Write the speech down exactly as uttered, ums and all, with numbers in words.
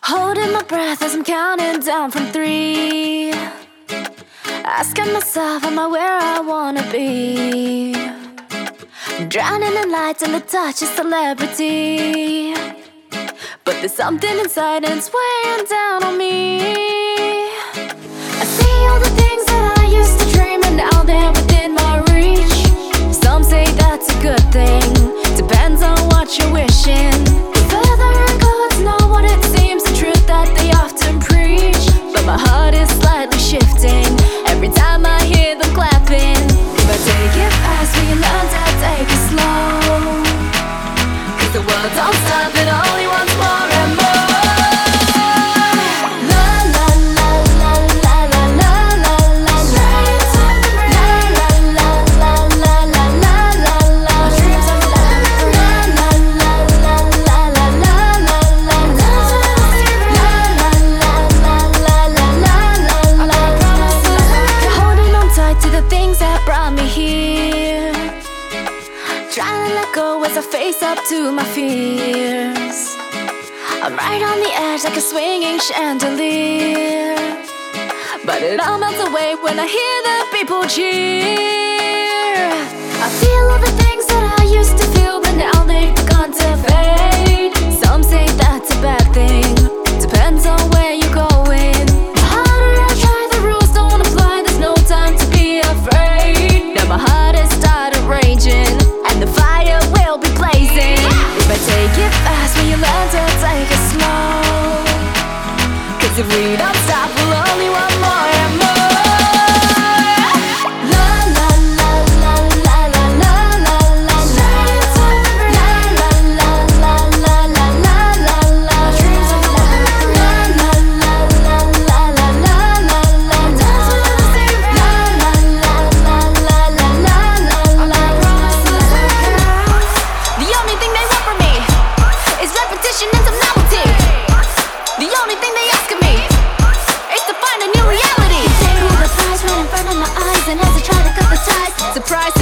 Holding my breath as I'm counting down from three, asking myself, am I where I wanna be? Drowning in lights and the touch of celebrity, but there's something inside and it's weighing down on me. I see all the things that I used to dream and now they're within my reach. Some say that's a good thing, depends on what you're wishing. The further I go, it's not what it seems, the truth that they often preach. But my heart is slightly shifting every time I hear them clapping. If I take it fast, will you learn to take it slow? Cause the world don't stop, it only wants more and more. Trying to let go as I face up to my fears. I'm right on the edge like a swinging chandelier, but it all melts away when I hear the people cheer. I feel all the things that I used to feel, but now they've begun to fade. Some say that's a bad thing, depends on where you're going. The harder I try, the rules don't apply, there's no time to be afraid. Now my heart has started raging, the fire will be blazing. If I take it fast, will you learn to take it slow? Cause if we don't stop, we'll only want more and more. Surprise!